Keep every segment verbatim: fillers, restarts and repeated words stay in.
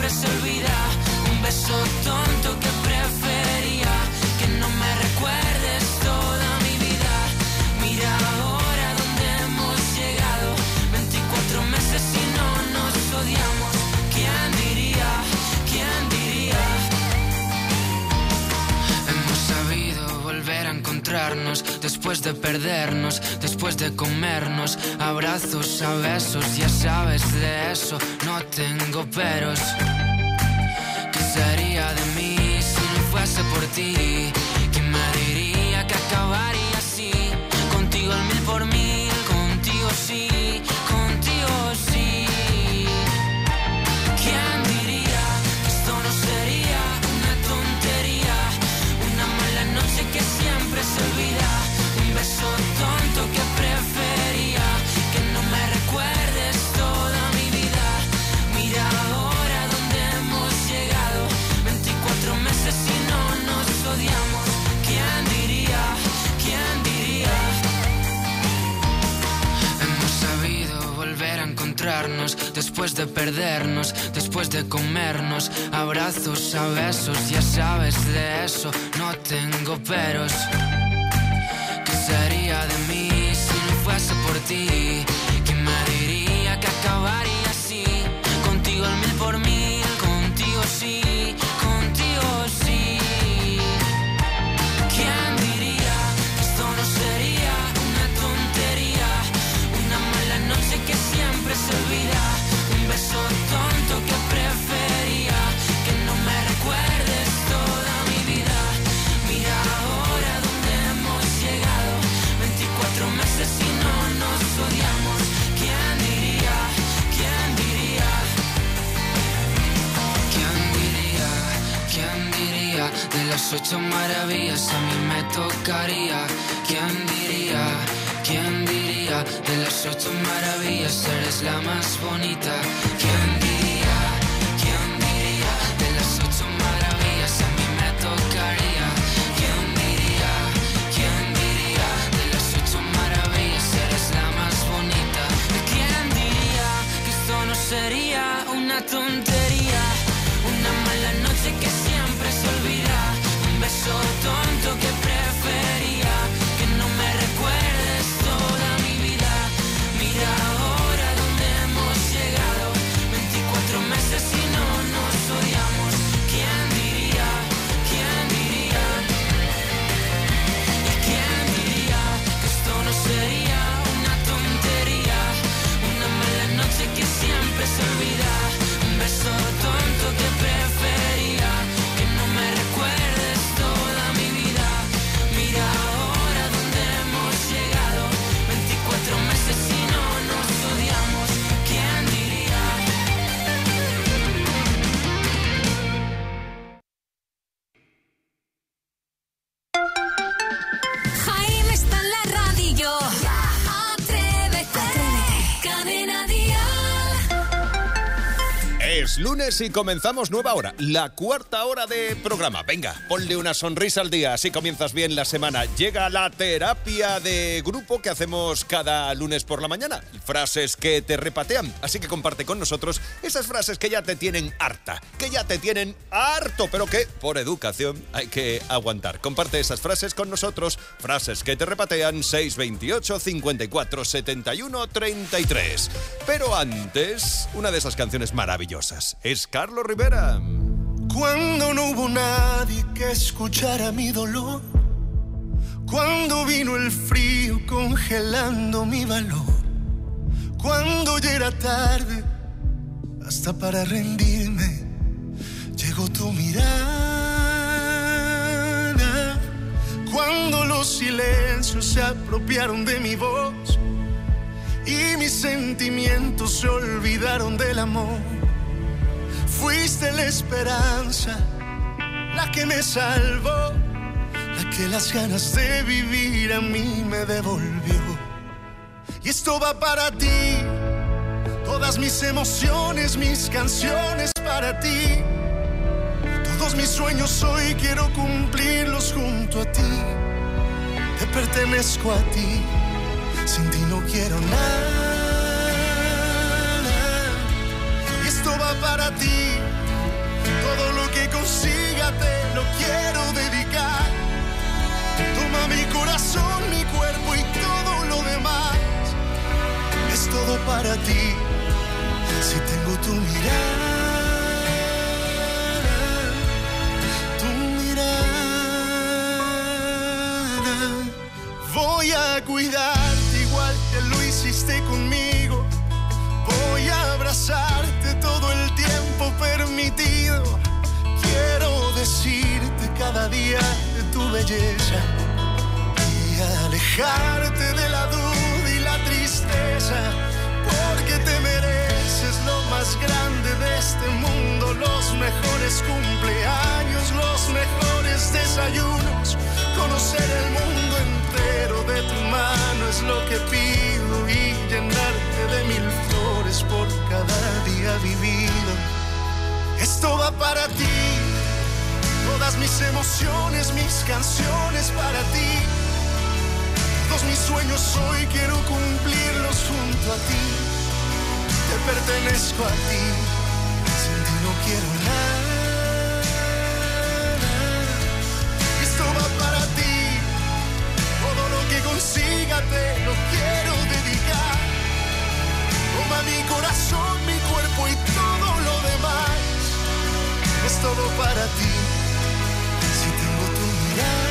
siempre se olvida. Un beso tonto que prefería que no me recuerdes toda mi vida. Mira ahora dónde hemos llegado, veinticuatro meses y no nos odiamos. ¿Quién diría? ¿Quién diría? Hemos sabido volver a encontrarnos después de perdernos, después de comernos, abrazos a besos. Ya sabes de eso, no tengo peros. ¿Qué sería de mí si no fuese por ti? ¿Quién me diría que acabaría así? Contigo al mil por mil, contigo sí, contigo sí. ¿Quién diría que esto no sería una tontería? Una mala noche que siempre se olvida. Un beso tonto que prefería que no me recuerdes toda mi vida. Mira ahora dónde hemos llegado, veinticuatro meses y no nos odiamos. ¿Quién diría? ¿Quién diría? Hemos sabido volver a encontrarnos después de perdernos, después de comernos, abrazos a besos. Ya sabes de eso, no tengo peros. ¿Qué sería de mí si no fuese por ti? ¿Quién me diría que acabaría así? Contigo al mil por mil, contigo sí, contigo sí. ¿Quién diría que esto no sería una tontería? Una mala noche que siempre se olvida. Un beso tonto que prefería que no me recuerdes toda mi vida. Mira ahora dónde hemos llegado, veinticuatro meses y no nos odiamos. ¿Quién diría? ¿Quién diría? ¿Quién diría? ¿Quién diría? De las ocho maravillas a mí me tocaría. ¿Quién diría? ¿Quién diría? De las ocho maravillas eres la más bonita. ¿Quién diría? ¿Quién diría? De las ocho maravillas a mí me tocaría. ¿Quién diría? ¿Quién diría? De las ocho maravillas eres la más bonita. ¿Quién diría que esto no sería una tontería? Una mala noche que siempre se olvida. Un beso tonto que prefería que no me recuerdes toda mi vida. Mira ahora dónde hemos llegado, veinticuatro meses y no nos odiamos. ¿Quién diría? ¿Quién diría? ¿Y quién diría que esto no sería una tontería? Una mala noche que siempre se olvida. Un beso tonto que prefería que no me recuerdes toda mi vida. Mira ahora dónde hemos llegado, veinticuatro meses y no nos odiamos. ¿Quién diría? Jaime está en la radio. Atrévete. Cadena Dial. Es lunes y comenzamos nueva hora, la cuarta hora de programa. Venga, ponle una sonrisa al día, así comienzas bien la semana. Llega la terapia de grupo que hacemos cada lunes por la mañana. Frases que te repatean, así que comparte con nosotros esas frases que ya te tienen harta, que ya te tienen harto, pero que por educación hay que aguantar. Comparte esas frases con nosotros, frases que te repatean, seis veintiocho, cincuenta y cuatro, setenta y uno, treinta y tres. Pero antes, una de esas canciones maravillosas. Es Carlos Rivera. Cuando no hubo nadie que escuchara mi dolor, cuando vino el frío congelando mi valor, cuando ya era tarde hasta para rendirme, llegó tu mirada. Cuando los silencios se apropiaron de mi voz y mis sentimientos se olvidaron del amor, fuiste la esperanza, la que me salvó, la que las ganas de vivir a mí me devolvió. Y esto va para ti, todas mis emociones, mis canciones para ti. Todos mis sueños hoy quiero cumplirlos junto a ti. Te pertenezco a ti, sin ti no quiero nada. Y esto va para ti, que consiga te lo quiero dedicar. Toma mi corazón, mi cuerpo y todo lo demás. Es todo para ti. Si tengo tu mirada, tu mirada, voy a cuidarte igual que lo hiciste conmigo. Voy a abrazarte todo el tiempo permitido. Quiero decirte cada día de tu belleza y alejarte de la duda y la tristeza, porque te mereces lo más grande de este mundo, los mejores cumpleaños, los mejores desayunos, conocer el mundo entero de tu mano es lo que pido y llenarte de mil flores por cada día vivido. Esto va para ti, todas mis emociones, mis canciones para ti. Todos mis sueños hoy quiero cumplirlos junto a ti. Te pertenezco a ti, sin ti no quiero nada. Esto va para ti, todo lo que consiga te lo quiero dedicar. Toma mi corazón, mi cuerpo y todo lo demás. Es todo para ti, si tengo tu mirada.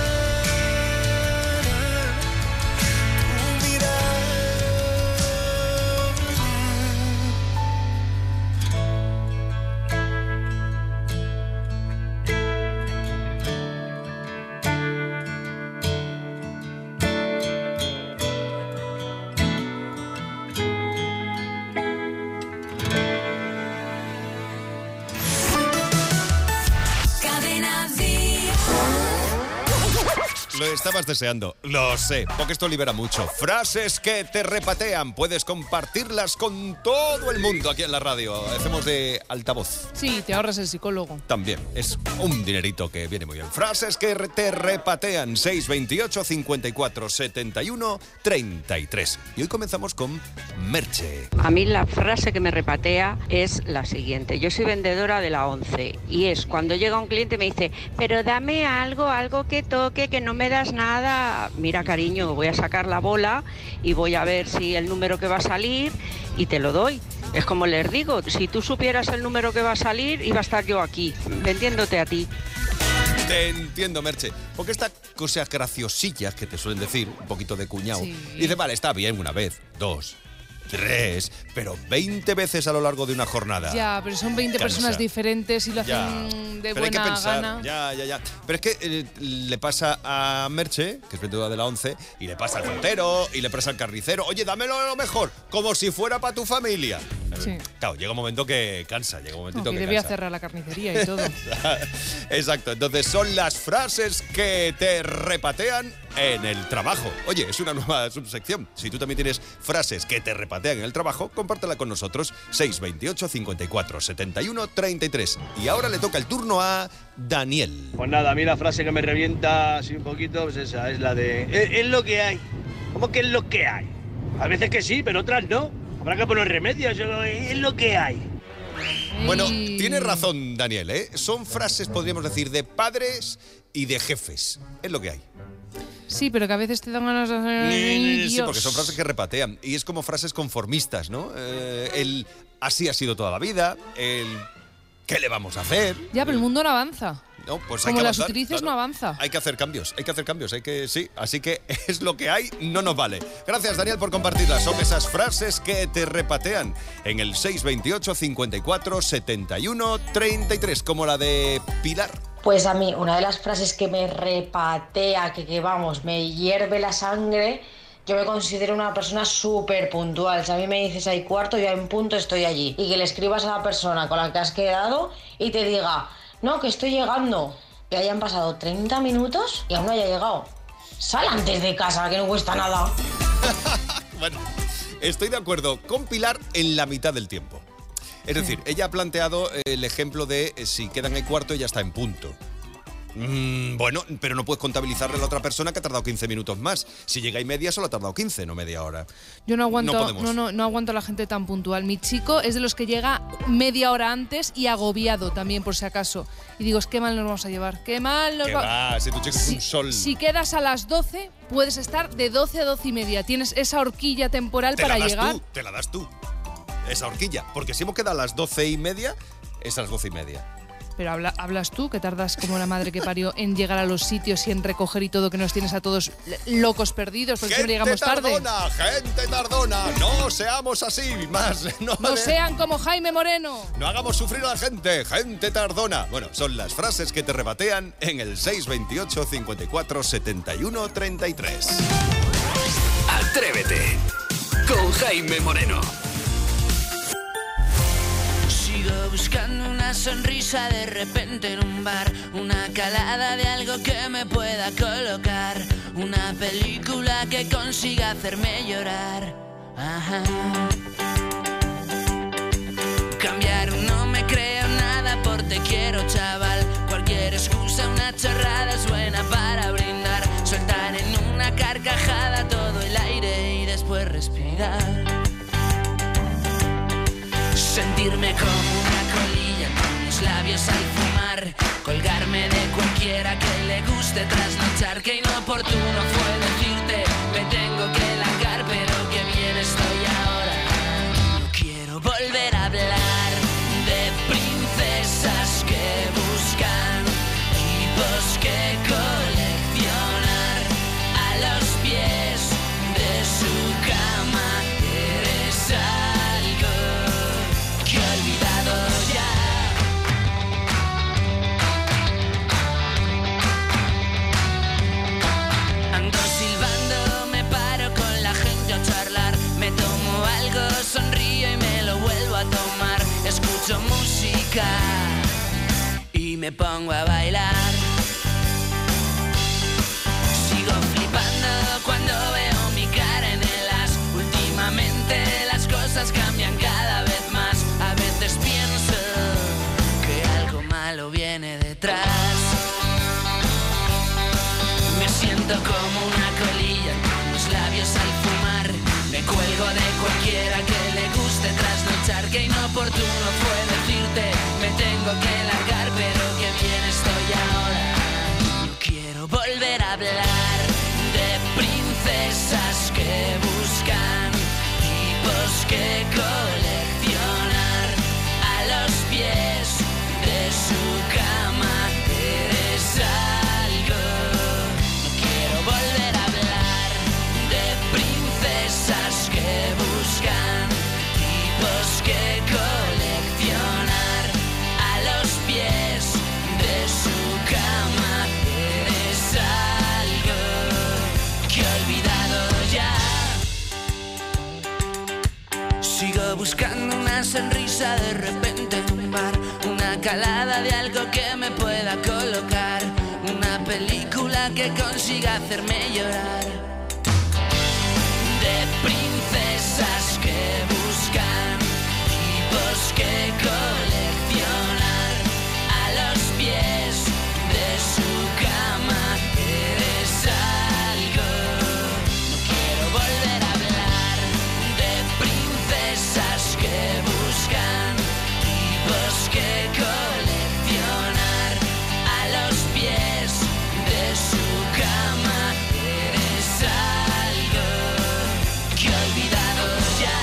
Lo estabas deseando, lo sé, porque esto libera mucho. Frases que te repatean, puedes compartirlas con todo el mundo aquí en la radio. Hacemos de altavoz. Sí, te ahorras el psicólogo. También, es un dinerito que viene muy bien. Frases que te repatean, seis veintiocho, cincuenta y cuatro, setenta y uno, treinta y tres. Y hoy comenzamos con Merche. A mí la frase que me repatea es la siguiente. Yo soy vendedora de la once y es cuando llega un cliente y me dice, pero dame algo, algo que toque, que no me das nada. Mira, cariño, voy a sacar la bola y voy a ver si el número que va a salir y te lo doy. Es como les digo, si tú supieras el número que va a salir, iba a estar yo aquí, vendiéndote a ti. Te entiendo, Merche, porque estas cosas graciosillas que te suelen decir, un poquito de cuñado, Sí. dice, vale, está bien una vez, dos, tres, pero veinte veces a lo largo de una jornada. Ya, pero son veinte Cansa. personas diferentes y lo Ya, hacen de pero hay que buena pensar, gana. ya, ya, ya. Pero es que eh, le pasa a Merche, que es vendedora de la once, y le pasa al frontero, y le pasa al carnicero, oye, dámelo lo mejor, como si fuera para tu familia. Sí. Claro, llega un momento que cansa, llega un momentito No, que que debía cansa. cerrar la carnicería y todo. Exacto, entonces son las frases que te repatean en el trabajo. Oye, es una nueva subsección. Si tú también tienes frases que te repatean en el trabajo, compártela con nosotros. seis veintiocho, cincuenta y cuatro, setenta y uno, treinta y tres. Y ahora le toca el turno a Daniel. Pues nada, a mí la frase que me revienta así un poquito, pues esa, es la de es, es lo que hay. ¿Cómo que es lo que hay? A veces que sí, pero otras no. Habrá que poner remedios, es lo que hay. Bueno, Ey. tienes razón, Daniel, ¿eh? Son frases, podríamos decir, de padres y de jefes. Es lo que hay. Sí, pero que a veces te dan ganas de hacer... Ay, Sí, Dios. porque son frases que repatean. Y es como frases conformistas, ¿no? Eh, el así ha sido toda la vida, el ¿qué le vamos a hacer? Ya, pero el mundo no avanza. No, pues hay Como que las avanzar, utilices, claro. no avanza. Hay que hacer cambios, hay que hacer cambios, hay que, sí. Así que es lo que hay, no nos vale. Gracias, Daniel, por compartirlas. Son esas frases que te repatean en el seis veintiocho, cincuenta y cuatro, setenta y uno, treinta y tres, como la de Pilar. Pues a mí, una de las frases que me repatea, que, que vamos, me hierve la sangre, yo me considero una persona súper puntual. Si a mí me dices hay cuarto, yo en punto estoy allí. Y que le escribas a la persona con la que has quedado y te diga, no, que estoy llegando. Que hayan pasado treinta minutos y aún no haya llegado. Sal antes de casa, que no cuesta nada. Bueno, estoy de acuerdo con Pilar en la mitad del tiempo. Es decir, ella ha planteado el ejemplo de eh, si quedan el cuarto, ella está en punto. Mm, bueno, pero no puedes contabilizarle a la otra persona que ha tardado quince minutos más. Si llega y media, solo ha tardado quince, no media hora. Yo no aguanto, no, no, podemos. no, no aguanto a la gente tan puntual. Mi chico es de los que llega media hora antes y agobiado también, por si acaso. Y digo, es que mal nos vamos a llevar. Qué mal nos ¿Qué va... va? Si tu chico es Si, un sol. si quedas a las doce, puedes estar de doce a doce y media. Tienes esa horquilla temporal te para la das llegar. Tú, te la das tú, esa horquilla. Porque si hemos quedado a las doce y media, es a las doce y media. Pero habla, hablas tú, que tardas como la madre que parió en llegar a los sitios y en recoger y todo, que nos tienes a todos locos perdidos, porque siempre llegamos tarde. Gente tardona, gente tardona. No seamos así, más. No, No sean como Jaime Moreno. No hagamos sufrir a la gente, gente tardona. Bueno, son las frases que te rebatean en el seis veintiocho, cincuenta y cuatro, setenta y uno, treinta y tres. Atrévete con Jaime Moreno. Sigo buscando una sonrisa de repente en un bar, una calada de algo que me pueda colocar, una película que consiga hacerme llorar. Ajá. Cambiar, no me creo nada por te quiero, chaval. Cualquier excusa, una chorrada es buena para brindar. Soltar en una carcajada todo el aire y después respirar. Sentirme como una colilla con los labios al fumar. Colgarme de cualquiera que le guste trasnochar. Que inoportuno fue decirte me tengo que largar, pero que bien estoy ahora. No quiero volver a hablar de princesas que buscan tipos que coleccionar a los pies de su cama. Eres algo que he olvidado ya. Ando silbando, me paro con la gente a charlar. Me tomo algo, sonrío y me lo vuelvo a tomar. Escucho música y me pongo a bailar. Sigo flipando cuando veo mi cara en el as. Últimamente las cosas cambian cada vez más. A veces pienso que algo malo viene detrás. Me siento como una colilla con los labios al fumar. Me cuelgo de cualquiera que le guste trasnochar. Que inoportuno fue decirte me tengo que largar, pero que bien estoy ahora. No quiero volver a hablar de princesas que buscan tipos que coleccionar a los pies de su cama. Eres algo. No quiero volver a hablar de princesas que buscan tipos que coleccionar a los pies de su cama. Eres algo que he olvidado ya. Sigo buscando una sonrisa de repente en un bar, una calada de algo que me pueda colocar, una película que consiga hacerme llorar. De princesas que buscan tipos que coleccionar a los pies de su cama. Eres algo. No quiero volver a hablar de princesas que buscan tipos que coleccionar a los pies de su cama. Eres algo que he olvidado ya.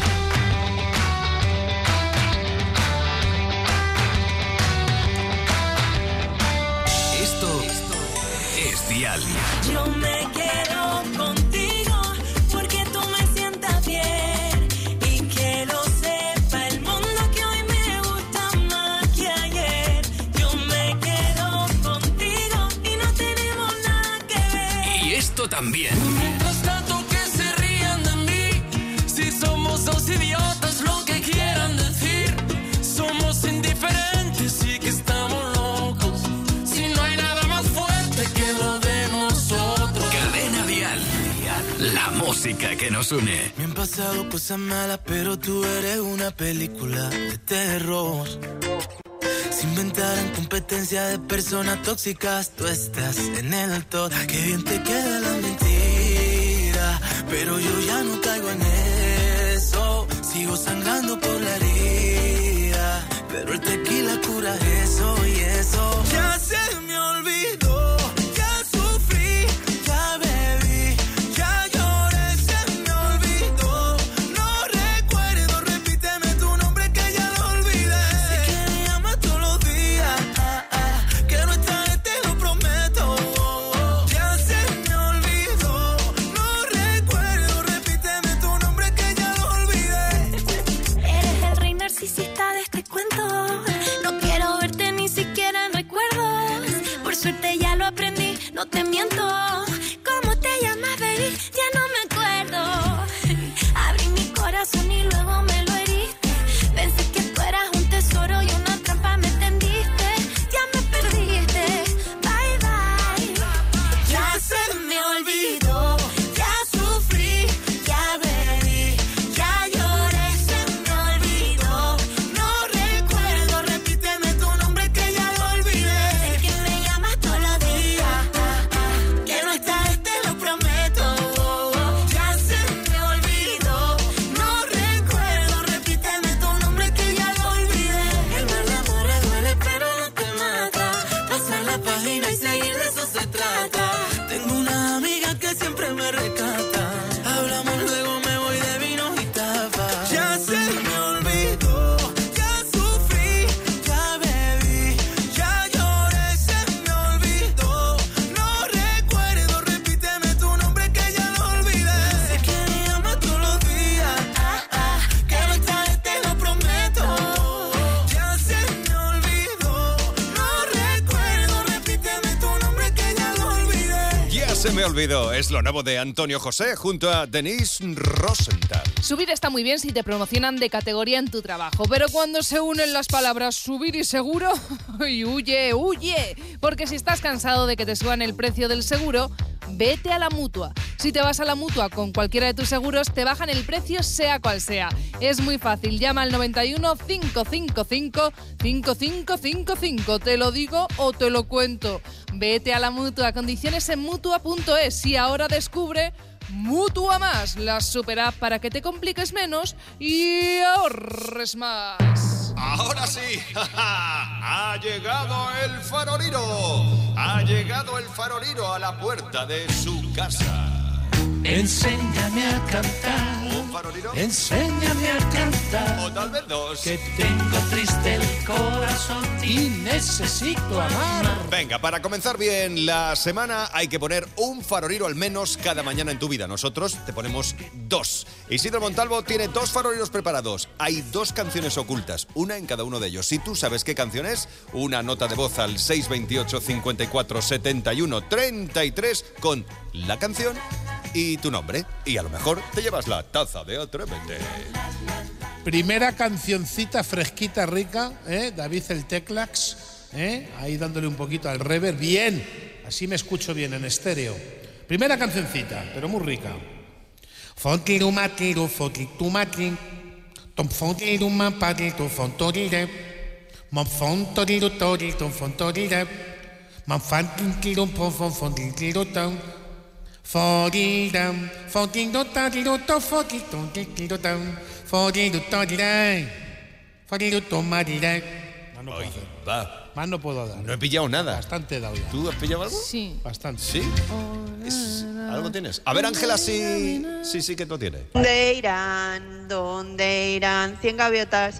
Esto es Dial. Yo me quedo contigo porque tú me sientas bien y que lo sepa el mundo que hoy me gusta más que ayer. Yo me quedo contigo y no tenemos nada que ver. Y esto también. Mientras tanto que se rían de mí, si somos dos idiotas lo que quieran decir, somos indiferentes y que estamos locos, si no hay nada más fuerte que lo de nosotros. Cadena Dial. La música que nos une. Me han pasado cosas malas, pero tú eres una película de terror. Se inventaran competencia de personas tóxicas. Tú estás en el top, que bien te queda la mentira. Pero yo ya no caigo en eso. Sigo sangrando por la herida. Pero el tequila cura eso y eso. Ya se me olvidó. Ya sufrí, ya bebí, ya lloré, se me olvidó. No recuerdo, repíteme tu nombre que ya lo olvidé. Sé que me llamas todos los días, ah, ah, que no esta vez te lo prometo. Oh, oh. Ya se me olvidó. No recuerdo, repíteme tu nombre que ya lo olvidé. Eres el rey narcisista de este cuento. No quiero verte ni siquiera en recuerdos. Por suerte ya lo aprendí, no te miento. ¿Cómo te llamas, baby? Ya no me acuerdo. Abrí mi corazón y luego me lo heriste. Pensé que tú eras un tesoro y una trampa me tendiste. Ya me perdiste, bye bye. Ya se me olvidó. Ya sufrí, ya bebí, ya lloré, se me olvidó. No recuerdo, repíteme tu nombre que ya lo olvidé. Sé que me llamas todos los días, ah, ah, que no esta vez te lo prometo. Oh, oh. Ya se me olvidó. No recuerdo, repíteme tu nombre que ya lo olvidé. El mal de amores duele pero no te mata. Pasar la página y seguir, de eso se trata. Tengo una amiga que siempre me rescata. Hablamos luego, me voy de vino y tapas. Ya se me olvidó. Ya sufrí, ya bebí, ya lloré, se me olvidó. No recuerdo, repíteme tu nombre que ya lo olvidé. Sé que me llamas todos los días, ah, ah, que no esta vez te lo prometo. Ya se me olvidó. No recuerdo, repíteme tu nombre que ya lo olvidé. Ya se me olvidó. Es lo nuevo de Antonio José junto a Denise Rosenthal. Subir está muy bien si te promocionan de categoría en tu trabajo, pero cuando se unen las palabras subir y seguro, y huye, huye, porque si estás cansado de que te suban el precio del seguro, vete a la Mutua. Si te vas a la Mutua con cualquiera de tus seguros, te bajan el precio sea cual sea. Es muy fácil, llama al noventa y uno, cinco cinco cinco, cinco cinco cinco cinco. Te lo digo o te lo cuento. Vete a la Mutua, condiciones en mutua punto es y ahora descubre Mutua Más, la super app para que te compliques menos y ahorres más. Ahora sí, ha llegado el farolero. Ha llegado el farolero a la puerta de su casa. Enséñame a cantar. ¿Un farolero? Enséñame a cantar. O tal vez dos. Que tengo triste el corazón y necesito amar. Venga, para comenzar bien la semana hay que poner un farolero al menos cada mañana en tu vida. Nosotros te ponemos dos. Isidro Montalvo tiene dos faroleros preparados. Hay dos canciones ocultas, una en cada uno de ellos. Si tú sabes qué canción es, una nota de voz al seis veintiocho, cincuenta y cuatro, setenta y uno, treinta y tres con la canción y tu nombre. Y a lo mejor te llevas la taza de Atrévete. Primera cancioncita fresquita, rica, ¿eh? David el Teclax, ¿eh? Ahí dándole un poquito al reverb. Bien, así me escucho bien en estéreo. Primera cancioncita, pero muy rica. Fontiru matiru fotitu mati, tom fontiru mampaditu fontorire, mon fontoriru toritu fontorire, man fantiru pon fontiru tom. Foriram, foriru toriru to fotitu tiru tom, foriru torire, foriru tomarire. Más no puedo hacer. Va. Más no puedo dar. No he pillado nada. Bastante he dado ya. ¿Tú has pillado algo? Sí. Bastante. ¿Sí? Es- ¿Algo tienes? A ver, Ángela, sí, sí, sí que tú tienes. ¿Dónde irán? ¿Dónde irán? Cien gaviotas.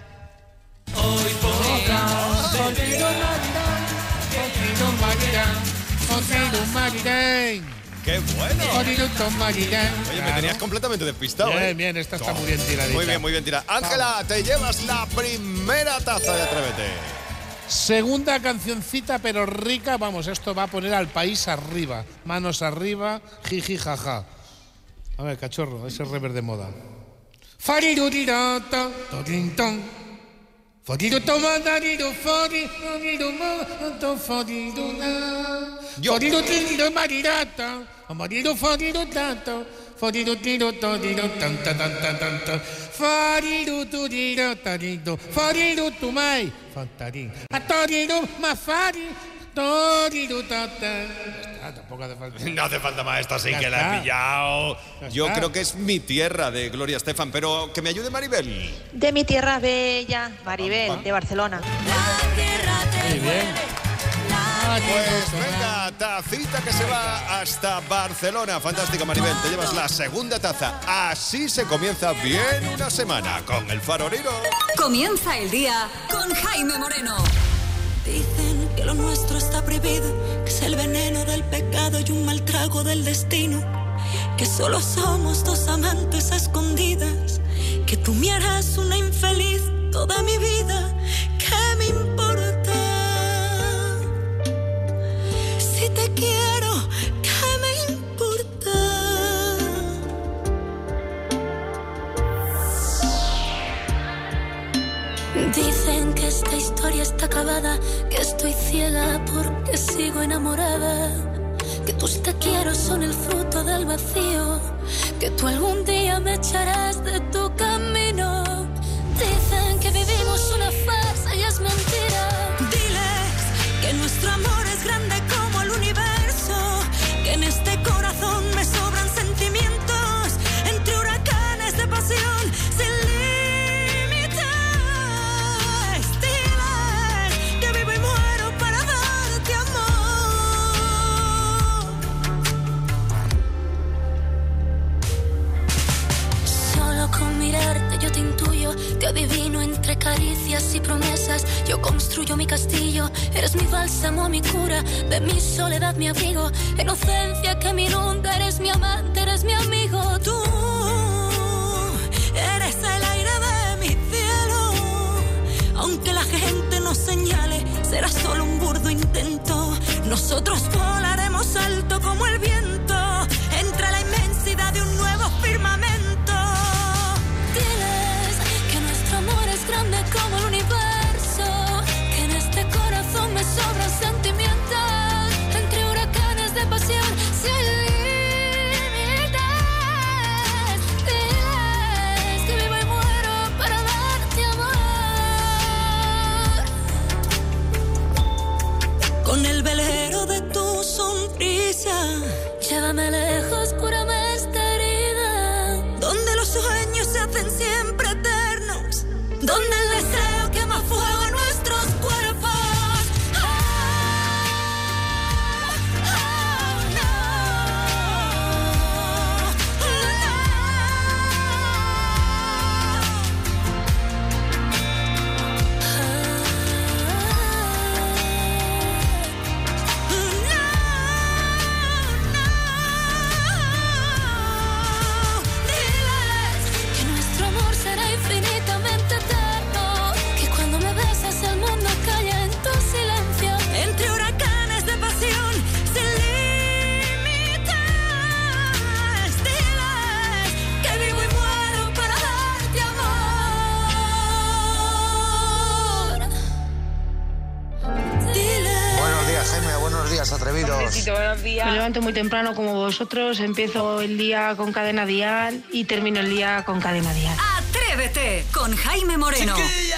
¡Qué bueno! Oye, me Claro. tenías completamente despistado, Bien, ¿eh? bien, esta está Oh, muy bien tiradita. Muy bien, muy bien tirada. Ángela, te llevas la primera taza de Atrévete. Segunda cancioncita, pero rica. Vamos, esto va a poner al país arriba. Manos arriba, jiji, jaja. A ver, cachorro, ese rever de moda. Farirurirata, torinton. Fodido tomadarido, fodido moto, fodido na. Fodido tiro marirata, amarido fodido tanto, fodido tiro todido tanta tanta tanta. Fodido tudiro tadido, fodido tu mai, fantarín. A todido mafari, todido tata. Tampoco hace falta. No hace falta más, esta sí Ya que la está. he pillado. Ya Yo está. creo que es Mi tierra de Gloria Estefan, pero que me ayude Maribel. De mi tierra bella, Maribel, de Barcelona. Muy bien. Pues venga, tacita que se va hasta Barcelona. Fantástico, Maribel. Te llevas la segunda taza. Así se comienza bien una semana con el Farolero. Comienza el día con Jaime Moreno. Dicen que lo nuestro está prohibido, que es el veneno del pecado y un mal trago del destino, que solo somos dos amantes a escondidas, que tú me harás una infeliz toda mi vida. ¿Qué me importa? Si te quiero, ¿qué me importa? Dicen que esta historia está acabada, que estoy ciega porque sigo enamorada, que tus te quiero son el fruto del vacío, que tú algún día me echarás de tu camino. Dicen que vivimos una farsa y es mentira. Diles que nuestro amor es grande como el universo, que en este corazón me sobran sentimientos, entre huracanes de pasión sin límites. Diles que vivo y muero para darte amor. Solo con mirarte yo te intuyo, te adivino entre caricias y promesas. Yo construyo mi castillo, eres mi bálsamo, mi cura, de mi soledad mi abrigo, inocencia que me inunda, eres mi amante, eres mi amigo. Tú eres el aire de mi cielo, aunque la gente nos señale, será solo un burdo intento. Nosotros volaremos alto como el viento, entre la inmensidad de un nuevo firmamento. Diles que nuestro amor es grande como el universo, que en este corazón me sobran sentimientos, entre huracanes de pasión sin límites. Diles que vivo y muero para darte amor. Con el velero de tu sonrisa, llévame lejos, cúrame esta herida, donde los sueños se hacen siempre eternos, donde el deseo quema fuego en nuestros cuerpos. Ah, ah, Diles que nuestro amor será infinitamente eterno, que cuando me besas el mundo calla en tu silencio, entre huracanes de pasión sin límites. Diles que vivo y muero para darte amor. Diles. Buenos días, Jaime. Buenos días, atrevidos. Buenos días. Me levanto muy temprano como vosotros, empiezo el día con Cadena Dial y termino el día con Cadena Dial. Atrévete con Jaime Moreno.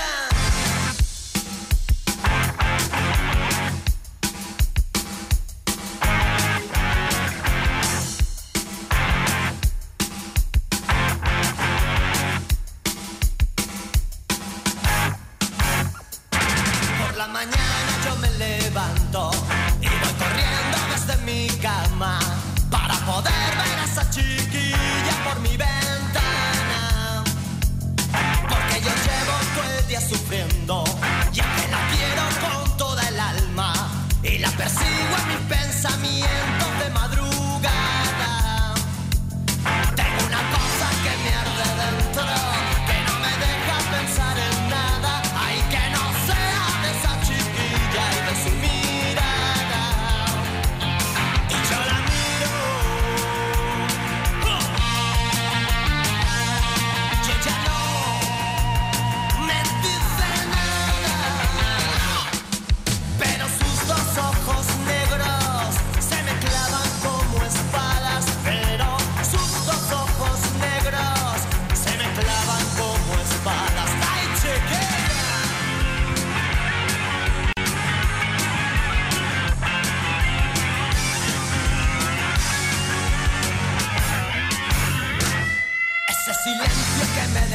Por la mañana yo me levanto y voy corriendo desde mi cama para poder ver a esa chiquilla por mi ventana. Porque yo llevo todo el día sufriendo y aunque la quiero con toda el alma y la persigo en mis pensamientos de madrugada. Tengo una cosa que me arde dentro, que no me deja pensar en nada. Ay, que no sea de esa chiquilla y de su mirada. Y yo la miro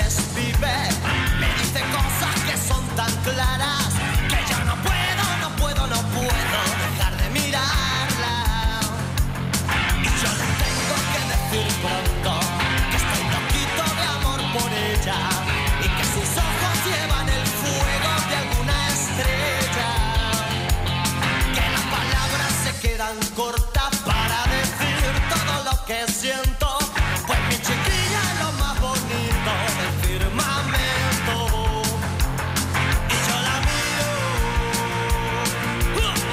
desvive. Me dice cosas que son tan claras que yo no puedo, no puedo, no puedo dejar de mirarla. Y yo le tengo que decir pronto que estoy loquito de amor por ella y que sus ojos llevan el fuego de alguna estrella. Que las palabras se quedan cortas para decir todo lo que siento. Pues mi chiquilla es lo más bonito del firmamento. Y yo la miro uh,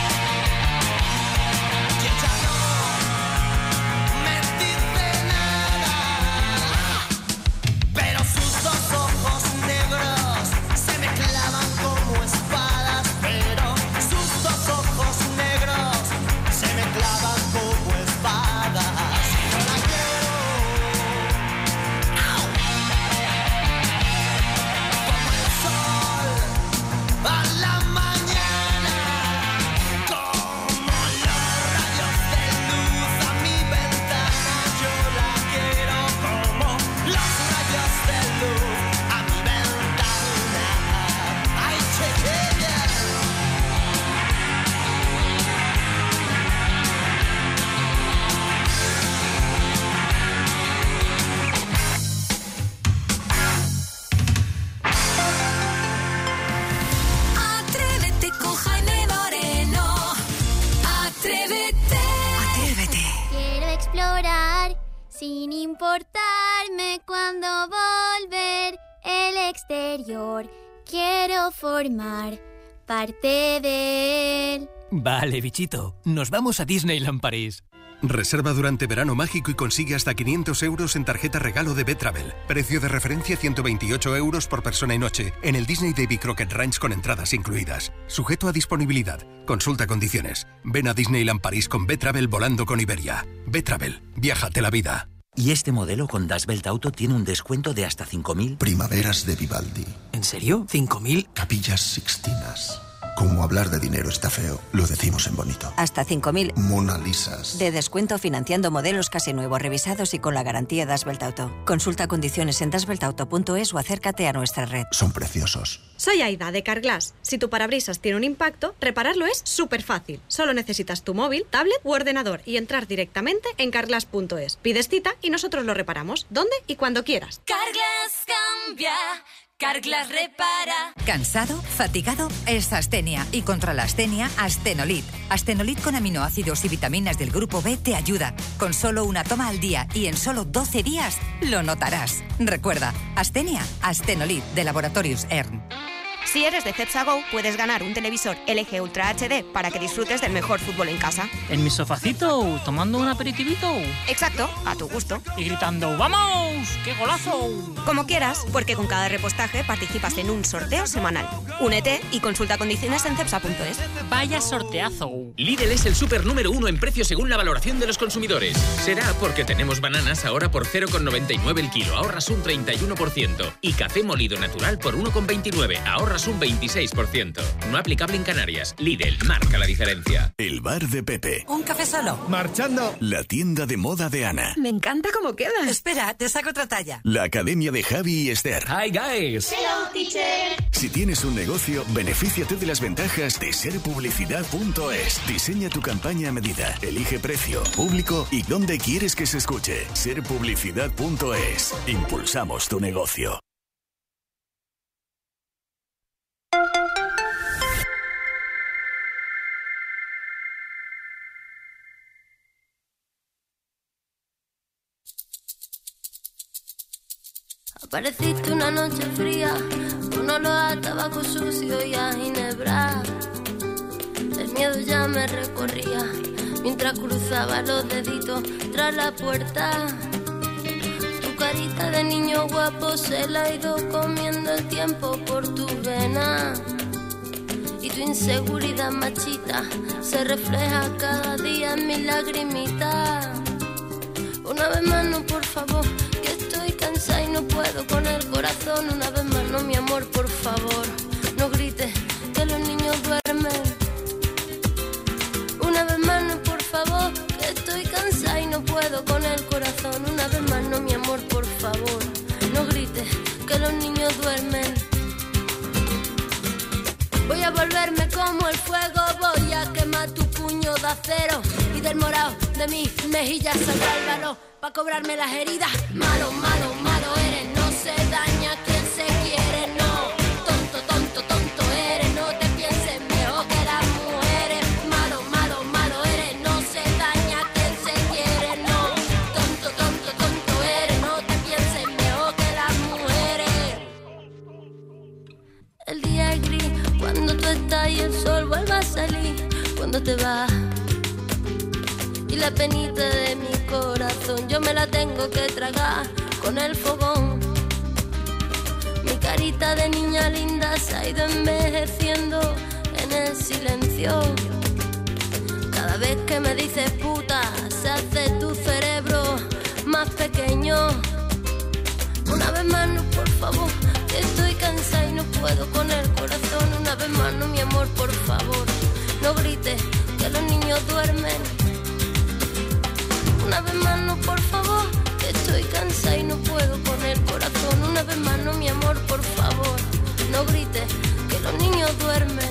y ella no me dice nada. Pero sus dos ojos negros se me clavan como espadas. Pero sus dos ojos negros se me clavan como espadas. Y yo la quiero ¡au! Como el sol a la mañana, como los rayos de luz a mi ventana. Yo la quiero como los rayos de luz a mi ventana. Ay, chiquilla. Atrévete con Jaime Moreno. Atrévete. Atrévete. Quiero explorar sin importarme cuándo volver el exterior. Quiero formar parte de él. Vale, bichito. Nos vamos a Disneyland París. Reserva durante verano mágico y consigue hasta quinientos euros en tarjeta regalo de B-Travel. Precio de referencia ciento veintiocho euros por persona y noche en el Disney Davy Crockett Ranch con entradas incluidas. Sujeto a disponibilidad. Consulta condiciones. Ven a Disneyland París con B-Travel volando con Iberia. B-Travel. Viájate la vida. Y este modelo con Das Belt Auto tiene un descuento de hasta cinco mil. Primaveras de Vivaldi. ¿En serio? ¿cinco mil? Capillas Sixtinas. Como hablar de dinero está feo, lo decimos en bonito. Hasta cinco mil. Mona Lisas. De descuento financiando modelos casi nuevos, revisados y con la garantía Das Belt Auto. Consulta condiciones en das belt auto punto es o acércate a nuestra red. Son preciosos. Soy Aida de Carglass. Si tu parabrisas tiene un impacto, repararlo es súper fácil. Solo necesitas tu móvil, tablet u ordenador y entrar directamente en carglass punto es. Pides cita y nosotros lo reparamos, donde y cuando quieras. Carglass cambia. Carglass repara. ¿Cansado? ¿Fatigado? Es astenia. Y contra la astenia, Astenolit. Astenolit con aminoácidos y vitaminas del grupo B te ayuda. Con solo una toma al día y en solo doce días lo notarás. Recuerda, astenia, Astenolit de Laboratorios E R N. Si eres de Cepsa Go, puedes ganar un televisor L G Ultra H D para que disfrutes del mejor fútbol en casa. ¿En mi sofacito, tomando un aperitivito? Exacto, a tu gusto. Y gritando ¡vamos! ¡Qué golazo! Como quieras, porque con cada repostaje participas en un sorteo semanal. Únete y consulta condiciones en cepsa punto es. ¡Vaya sorteazo! Lidl es el súper número uno en precio según la valoración de los consumidores. Será porque tenemos bananas ahora por cero coma noventa y nueve el kilo, ahorras un treinta y uno por ciento. Y café molido natural por uno coma veintinueve, ahorras un veintiséis por ciento. No aplicable en Canarias. Lidl, marca la diferencia. El bar de Pepe. ¿Un café solo? Marchando. La tienda de moda de Ana. Me encanta cómo queda. Espera, te saco otra talla. La academia de Javi y Esther. Hi, guys. Hello, teacher. Si tienes un negocio, benefíciate de las ventajas de ser publicidad punto es. Diseña tu campaña a medida. Elige precio, público y dónde quieres que se escuche. ser publicidad punto es. Impulsamos tu negocio. Apareciste una noche fría, con olor a tabaco sucio y a ginebra. El miedo ya me recorría, mientras cruzaba los deditos tras la puerta. Tu carita de niño guapo se la ha ido comiendo el tiempo por tu vena. Y tu inseguridad machita se refleja cada día en mi lagrimita. Una vez más no, por favor, que estoy cansada y no puedo con el corazón. Una vez más no, mi amor, por favor, no grites que los niños duermen. Una vez más no, por favor, que estoy cansada y no puedo con el corazón. Una vez más no, mi amor, por favor, no grites a volverme como el fuego, voy a quemar tu puño de acero y del morado de mis mejillas saldrá el valor pa' cobrarme las heridas. Malo, malo, malo eres, no se daña quien se quiere, no. Tonto, tonto, tonto eres, no te pienses mejor que las mujeres. Malo, malo, malo eres, no se daña quien se quiere, no. Tonto, tonto, tonto eres, no te pienses mejor que las mujeres. El día es gris cuando tú estás y el sol vuelve a salir cuando te vas. Y la penita de mi corazón yo me la tengo que tragar con el fogón. Mi carita de niña linda se ha ido envejeciendo en el silencio. Cada vez que me dices puta se hace tu cerebro más pequeño. Una vez más no, por favor, que estoy cansada y no puedo con el corazón. Una vez más no, mi amor, por favor, no grites que los niños duermen. Una vez más no, por favor, que estoy cansada y no puedo con el corazón. Una vez más no, mi amor, por favor, no grites que los niños duermen.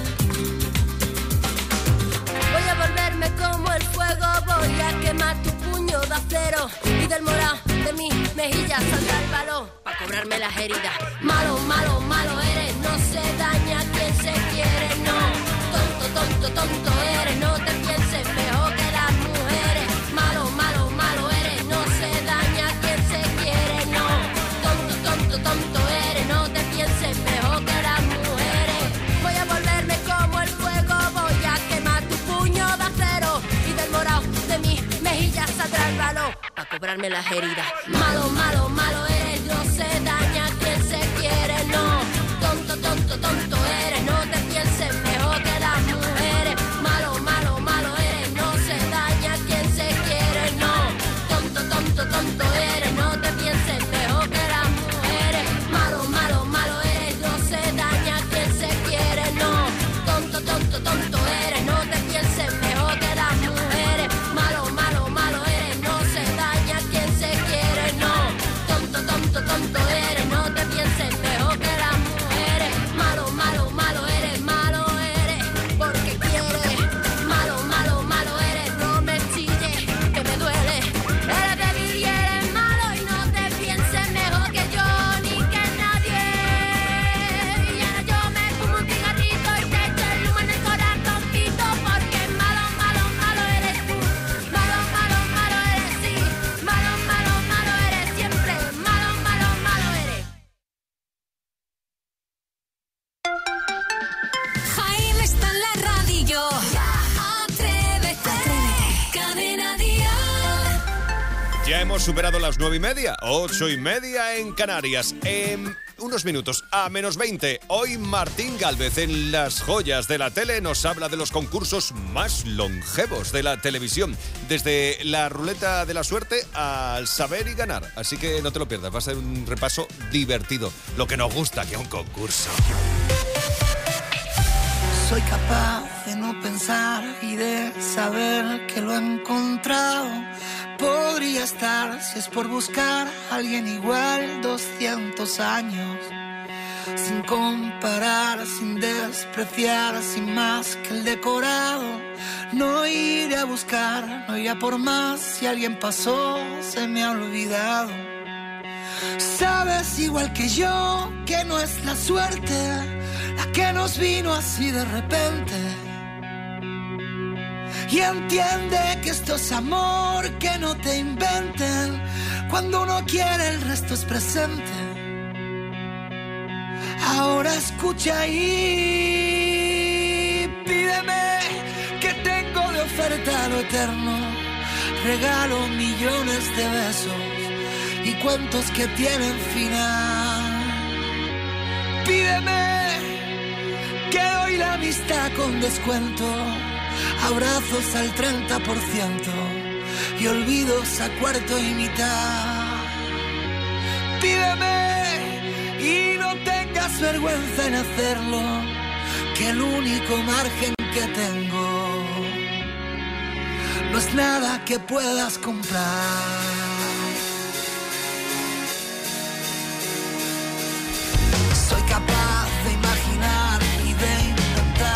Voy a volverme como el fuego, voy a quemar tu puño de acero y del morado de mis mejillas saldrá el valor pa' cobrarme las heridas. Malo, malo, malo eres, no se daña quien se quiere, no. Tonto, tonto, tonto eres, no te pienses mejor que las mujeres. Malo, malo, malo eres, no se daña quien se quiere, no. Tonto, tonto, tonto eres, no te pienses mejor que las mujeres. Voy a volverme como el fuego, voy a quemar tu puño de acero y del morado de mis mejillas saldrá el valor pa' cobrarme las heridas. Malo, malo, malo eres, no se daña quien se quiere, no. Tonto, tonto, tonto eres, no te pienses mejor que las mujeres. Malo, malo, malo eres, no se daña quien se quiere, no. Tonto, tonto, tonto eres, no te pienses mejor que las mujeres. Malo, malo, malo eres, no se daña quien se quiere, no. Tonto, tonto, tonto eres, no te pienses mejor que las mujeres. Malo, malo, malo eres, no se daña quien se quiere, no. Tonto, tonto, tonto eres, no te pienses mejor que las mujeres. Malo, malo, malo eres, malo eres, porque quieres. Malo, malo, malo eres, no me chilles, que me duele. Eres débil y eres malo y no te pienses mejor que yo ni que nadie. Y ahora yo me fumo un cigarrito y te echo el humo en el corazoncito, porque malo, malo, malo eres tú. Malo, malo, malo eres sí. Malo, malo, malo eres siempre. Malo, malo, malo eres. Jaime está en la radio. Atrévete. Cadena Dial. Ya hemos superado las nueve y media, ocho y media en Canarias. En unos minutos, a menos veinte, hoy Martín Gálvez en Las Joyas de la Tele nos habla de los concursos más longevos de la televisión, desde la ruleta de la suerte al saber y ganar. Así que no te lo pierdas, va a ser un repaso divertido, lo que nos gusta, que es un concurso. Soy capaz de no pensar y de saber que lo he encontrado. Podría estar, si es por buscar a alguien igual, doscientos años. Sin comparar, sin despreciar, sin más que el decorado. No iré a buscar, no iré a por más. Si alguien pasó, se me ha olvidado. Sabes igual que yo que no es la suerte la que nos vino así de repente. Y entiende que esto es amor, que no te inventen. Cuando uno quiere el resto es presente. Ahora escucha y pídeme, que tengo de oferta lo eterno. Regalo millones de besos y cuentos que tienen final. Pídeme, que doy la amistad con descuento. Abrazos al treinta por ciento y olvidos a cuarto y mitad. Pídeme y no tengas vergüenza en hacerlo, que el único margen que tengo no es nada que puedas comprar. Soy capaz de imaginar y de intentar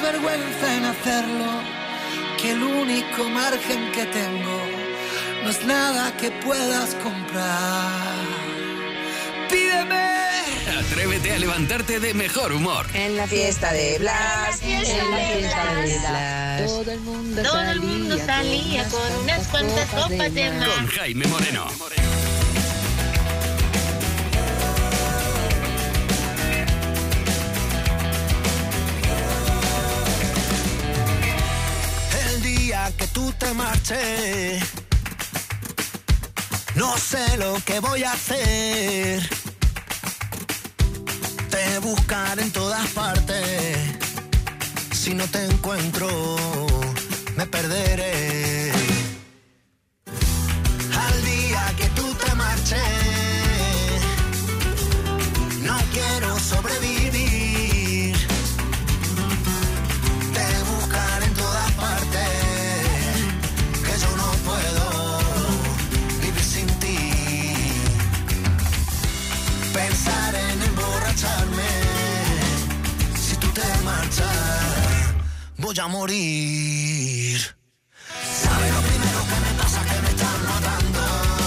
sientas vergüenza en hacerlo, que el único margen que tengo no es nada que puedas comprar. Pídeme. Atrévete a levantarte de mejor humor. En la fiesta de Blas, en la fiesta de Blas, todo el mundo todo salía, el mundo salía con unas cuantas copas de más. Con Jaime Moreno. El día que tú te marches, no sé lo que voy a hacer. Te buscaré en todas partes. Si no te encuentro, me perderé. Al día que tú te marches, no quiero sobrevivir. Te buscaré en todas partes, que yo no puedo vivir sin ti. Pensar en emborracharme, si tú te marchas, voy a morir. ¿Sabes lo primero que me pasa? Que me están matando.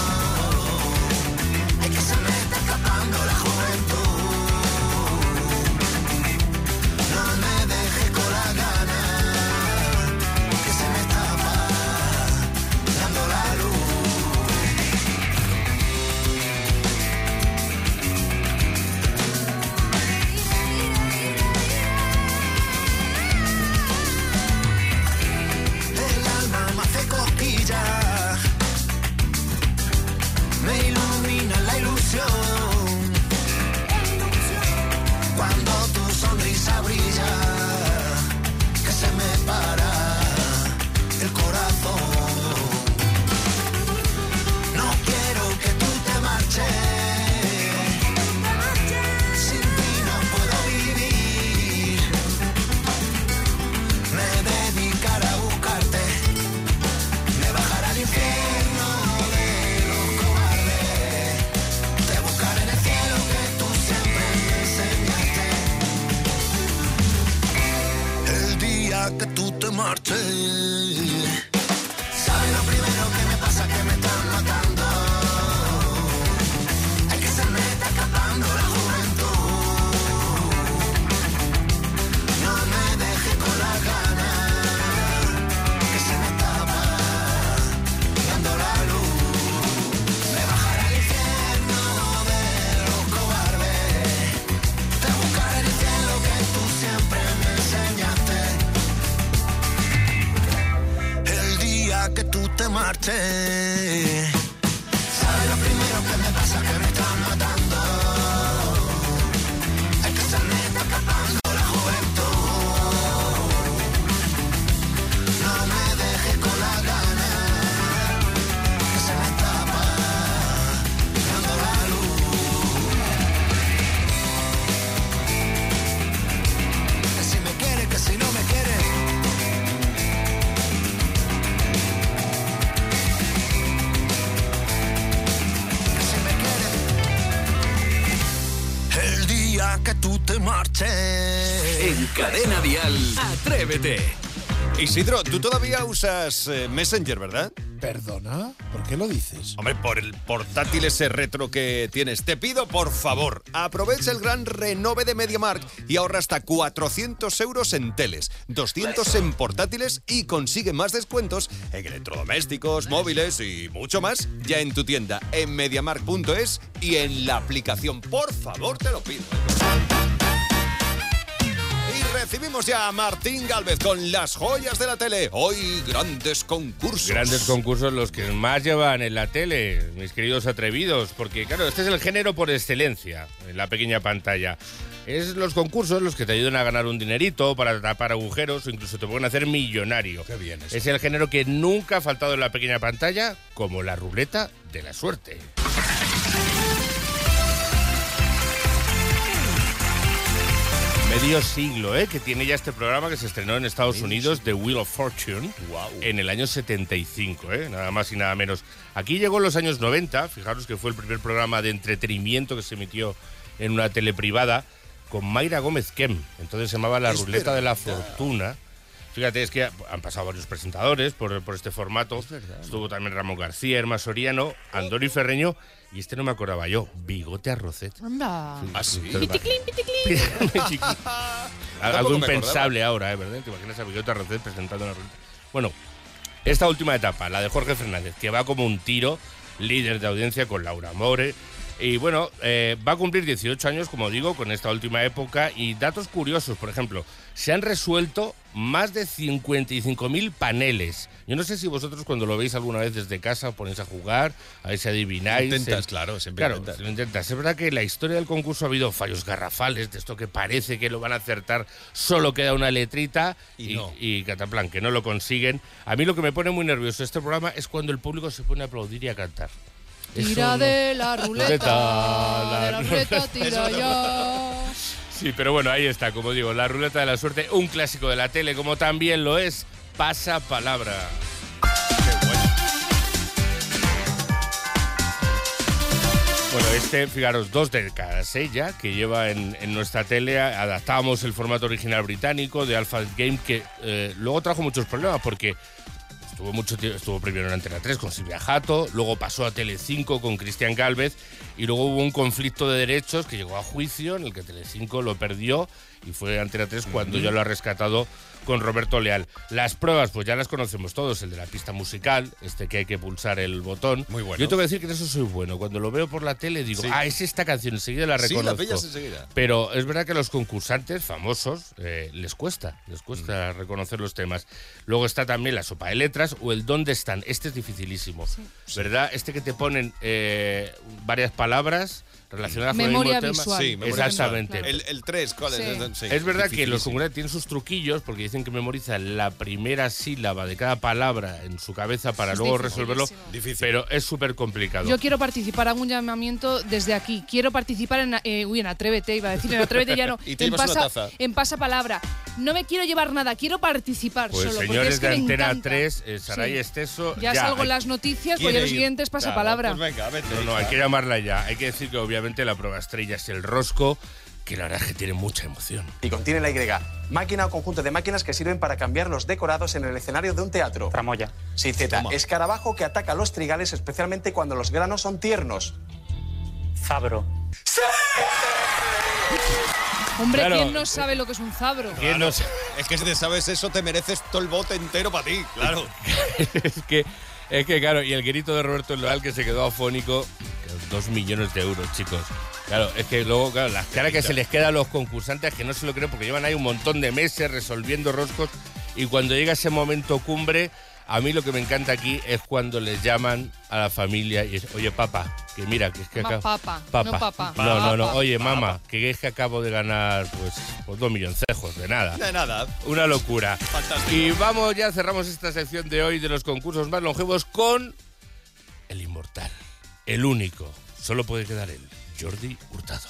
Es que se me está escapando la juventud. No me dejes con la gana, que se me está apagando la luz. El alma me hace cosquillas, me ilumina la ilusión. Cuando tu sonrisa brilla, que se me para el corazón. No quiero que tú te marches, sin ti no puedo vivir. Me dedicaré a buscarte, me bajaré al infierno de los cobardes. Te buscaré en el cielo que tú siempre me enseñaste. El día que tú te marches, ¿sabes lo primero que me pasa? Que me están matando. Es que se me está escapando la juventud. No me dejes con la gana, que se me está apagando la luz. Me bajaré al infierno de los cobardes. Te buscaré en el cielo que tú siempre me enseñaste. El día que tú te marches, ¿sabes lo primero que me pasa? Que me están matando. Es que se me está escapando la juventud. No me dejes con la gana, que se me está apagando la luz. Que si me quieres, que si no me quieres. Que si me quieres. El día que tú te marches. En Cadena Dial, Atrévete. Isidro, tú todavía usas eh, Messenger, ¿verdad? ¿Perdona? ¿Por qué lo dices? Hombre, por el portátil ese retro que tienes. Te pido, por favor, aprovecha el gran renove de MediaMarkt y ahorra hasta cuatrocientos euros en teles, doscientos en portátiles y consigue más descuentos en electrodomésticos, móviles y mucho más ya en tu tienda, en MediaMarkt punto es y en la aplicación. Por favor, te lo pido. Y recibimos ya a Martín Gálvez con las joyas de la tele. Hoy grandes concursos. Grandes concursos los que más llevan en la tele, mis queridos atrevidos, porque claro, este es el género por excelencia en la pequeña pantalla. Es los concursos los que te ayudan a ganar un dinerito para tapar agujeros o incluso te pueden hacer millonario. Qué bien eso. Es el género que nunca ha faltado en la pequeña pantalla, como la ruleta de la suerte. Medio siglo, ¿eh? Que tiene ya este programa que se estrenó en Estados Unidos, The Wheel of Fortune, wow, en el año setenta y cinco, ¿eh? Nada más y nada menos. Aquí llegó en los años noventa, fijaros que fue el primer programa de entretenimiento que se emitió en una tele privada, con Mayra Gómez Kem. Entonces se llamaba La Es Ruleta verdad. de la Fortuna. Fíjate, es que han pasado varios presentadores por, por este formato. Estuvo también Ramón García, Irma Soriano, Andoni Ferreño y este no me acordaba yo, Bigote Arrocet. Anda. ¿Ah, sí? Piticlín, piticlín. Algo impensable ahora, ¿eh? ¿Verdad? ¿Te imaginas a Bigote Arrocet presentando una ruleta? Bueno, esta última etapa, la de Jorge Fernández, que va como un tiro, líder de audiencia con Laura More. Y bueno, eh, va a cumplir dieciocho años, como digo, con esta última época. Y datos curiosos, por ejemplo, se han resuelto más de cincuenta y cinco mil paneles. Yo no sé si vosotros cuando lo veis alguna vez desde casa os ponéis a jugar, a ver si adivináis. Intentas, eh, claro, siempre claro, intentas. lo intentas. Es verdad que en la historia del concurso ha habido fallos garrafales, de esto que parece que lo van a acertar, solo queda una letrita Y y, no. y cataplan, que no lo consiguen. A mí lo que me pone muy nervioso este programa es cuando el público se pone a aplaudir y a cantar. Eso Tira no- de la ruleta, Ruleta, de la ruleta, Eso tira no. ya. Sí, pero bueno, ahí está, como digo, la ruleta de la suerte, un clásico de la tele, como también lo es Pasapalabra. Qué bueno. Bueno, este, fijaros, dos décadas ¿eh? ya que lleva en, en nuestra tele. Adaptamos el formato original británico de Alpha Game, que eh, luego trajo muchos problemas porque estuvo mucho tiempo, estuvo primero en Antena tres con Silvia Jato, luego pasó a Telecinco con Cristian Gálvez y luego hubo un conflicto de derechos que llegó a juicio en el que Telecinco lo perdió y fue Antena tres cuando ya lo ha rescatado con Roberto Leal. Las pruebas, pues ya las conocemos todos, el de la pista musical, este que hay que pulsar el botón. Muy bueno. Yo tengo que decir que en eso soy bueno. Cuando lo veo por la tele digo, Sí. ah, es esta canción, enseguida la Sí, la reconozco. pillas enseguida. Pero es verdad que a los concursantes famosos eh, les cuesta, les cuesta Mm. reconocer los temas. Luego está también la sopa de letras o el dónde están. Este es dificilísimo, ¿verdad? Este que te ponen eh, varias palabras relacionadas Memoria con el mismo visual. tema. Sí, memoria Exactamente. visual. El, el tres, ¿cuál Sí. es? Sí, Es verdad que los dificilísimo. concursantes tienen sus truquillos porque dicen que memorizan la primera sílaba de cada palabra en su cabeza para Es luego dificilísimo. resolverlo, Difícil. pero es súper complicado. Yo quiero participar, hago un llamamiento desde aquí. Quiero participar en, eh, uy, en Atrévete, iba a decir, en Atrévete ya no. Y te en, llevas una taza. en Pasapalabra. No me quiero llevar nada, quiero participar Pues solo. porque señores es que de me Antena encanta. tres, eh, Saray Sí. Esteso, Ya, salgo en hay- las noticias, ¿Quiere porque lo ir? siguiente es Pasapalabra. Claro, pues venga, vete. No, no, hija. hay que llamarla ya. Hay que decir que obviamente la prueba estrella es el rosco, que la verdad es que tiene mucha emoción. Y contiene la Y. Máquina o conjunto de máquinas que sirven para cambiar los decorados en el escenario de un teatro. Tramoya. Sí, Z. Toma. Escarabajo que ataca los trigales, especialmente cuando los granos son tiernos. Zabro. Hombre, Claro. ¿quién no sabe lo que es un zabro? ¿Quién no sabe? Es que si te sabes eso, te mereces todo el bote entero para ti, claro. es que, es que claro, y el grito de Roberto Leal que se quedó afónico, que dos millones de euros, chicos. Claro, es que luego, claro, las caras que se les queda a los concursantes que no se lo creen porque llevan ahí un montón de meses resolviendo roscos y cuando llega ese momento cumbre, a mí lo que me encanta aquí es cuando les llaman a la familia y es, oye, papá, que mira, que es que Mamá, acabo... papa, no papá. No, no, no, Papa. oye, mamá, que es que acabo de ganar, pues, pues dos milloncejos, de nada. De nada. Una locura. Fantástico. Y vamos, ya cerramos esta sección de hoy de los concursos más longevos con el inmortal, el único. Solo puede quedar él, Jordi Hurtado.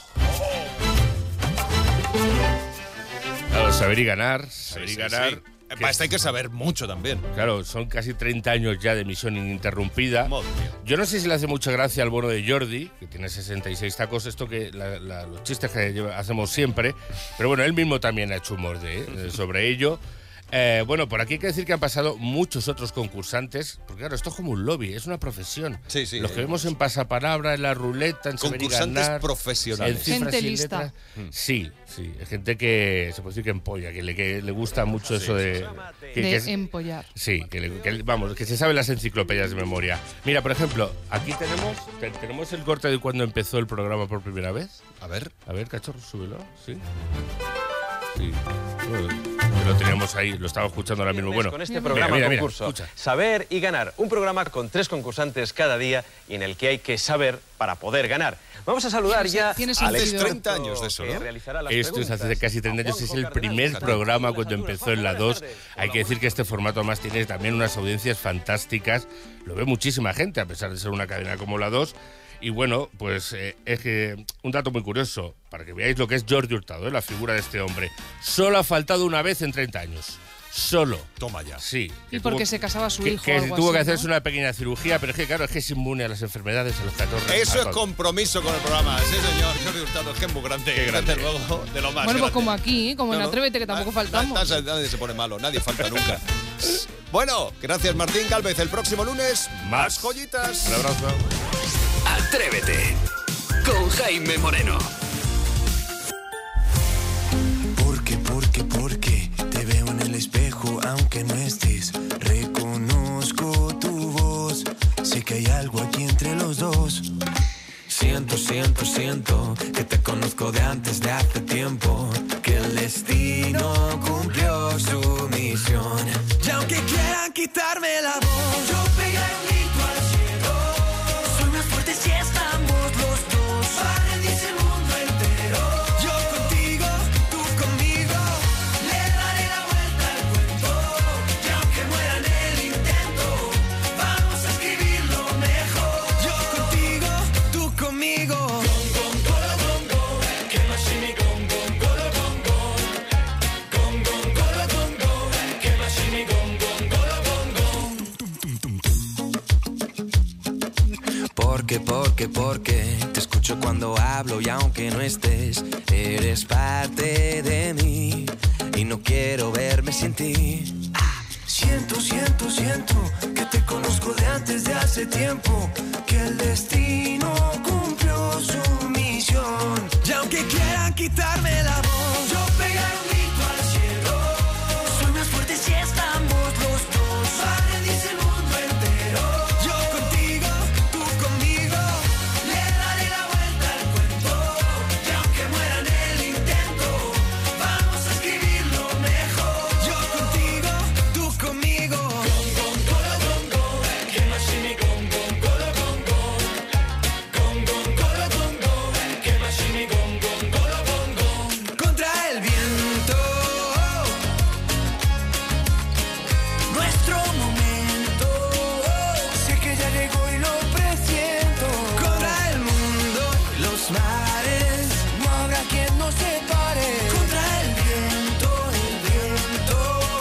Claro, saber y ganar, saber y sí, ganar. sí. Para esto hay que saber mucho también. Claro, son casi treinta años ya de emisión ininterrumpida. Madre mía. Yo no sé si le hace mucha gracia al bono de Jordi, que tiene sesenta y seis tacos, esto que la- la- los chistes que lleva- hacemos siempre, pero bueno, él mismo también ha hecho humor de, eh, sobre ello. Eh, bueno, por aquí hay que decir que han pasado muchos otros concursantes, porque claro, esto es como un lobby, es una profesión. Sí, sí. Los que vemos en Pasapalabra, en la ruleta, en Saber y Concursantes Ganar, profesionales. en cifras Gente y lista. letras. Sí, sí, es gente que se puede decir que empolla, que le, que le gusta mucho eso de... que- De que es- empollar. Sí, que, le- que- vamos, que se sabe las enciclopedias de memoria. Mira, por ejemplo, aquí tenemos te- tenemos el corte de cuando empezó el programa por primera vez. A ver. A ver, cachorro, súbelo. Sí. Sí. Bueno, que lo teníamos ahí, lo estaba escuchando ahora mismo. Bueno, con este mira, programa mira, mira, concurso. escucha. Saber y ganar. Un programa con tres concursantes cada día y en el que hay que saber para poder ganar. Vamos a saludar Tiene- ya tiene a sentido. Alex treinta años de eso, que ¿no? realizará las Esto es hace preguntas. casi treinta años, es el primer programa cuando empezó en la dos. Hay que decir que este formato además tiene también unas audiencias fantásticas. Lo ve muchísima gente, a pesar de ser una cadena como la dos. Y bueno, pues eh, es que un dato muy curioso, para que veáis lo que es Jordi Hurtado, ¿eh? La figura de este hombre. Solo ha faltado una vez en treinta años. solo. Toma ya. Sí. Y porque tuvo, se casaba su que, hijo. Que algo tuvo así, que hacerse ¿no? una pequeña cirugía, pero es que, claro, es que es inmune a las enfermedades a los catorce. Eso es compromiso con el programa. Sí, señor. Jordi Hurtado, es que es muy grande. Qué grande. Desde luego, de lo más Bueno, pues grande. como aquí, como No, en no. Atrévete, que tampoco faltamos. Nadie, nadie se pone malo, nadie falta nunca. Bueno, gracias Martín Gálvez. El próximo lunes, más joyitas. Un abrazo. Atrévete con Jaime Moreno. Porque, porque, porque te veo en el espejo aunque no estés. Reconozco tu voz. Sé que hay algo aquí entre los dos. Siento, siento, siento que te conozco de antes de hace tiempo. Que el destino cumplió su misión. Y aunque quieran quitarme la voz, yo pegaré un grito al cielo. Soy más fuerte si estamos los dos. Para rendirse el mundo entero. Yo contigo, tú conmigo. Le daré la vuelta al cuento. Y aunque muera en el intento, vamos a escribirlo mejor. Yo contigo, tú conmigo. Gong, gong, golo, gong, gong. Que más si mi gong, gong, golo, gong, gong. Gong, gong, golo, gong, gong. Que más si mi gong, gong, golo, gong, gong. Porque, porque, porque te escucho cuando hablo y aunque no estés, eres parte de mí y no quiero verme sin ti. Siento, siento, siento que te conozco de antes de hace tiempo, que el destino cumplió su misión. Y aunque quieran quitarme la voz, yo pegaré un grito al cielo. Soy más fuerte si estamos los dos. Para rendirse el mundo entero. Yo contigo, tú conmigo. Le daré la vuelta al cuento. Y aunque muera en el intento, vamos a escribirlo mejor. Yo contigo, tú conmigo. Gong, gong, golo, gong, gong. Que más si mi gong, gong, golo, gong, gong. Gong, gong, golo, gong, gong. Que más si mi gong, gong, golo, gong, gong. Contra el viento. Nuestro momento. Sé que ya llegó y lo presiento. Contra el mundo y los mares. No habrá quien nos separe. Contra el viento, el viento.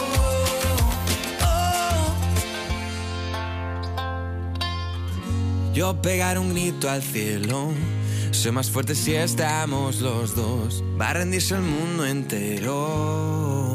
Oh. Yo pegaré un grito al cielo. Soy más fuerte si estamos los dos. Va a rendirse el mundo entero.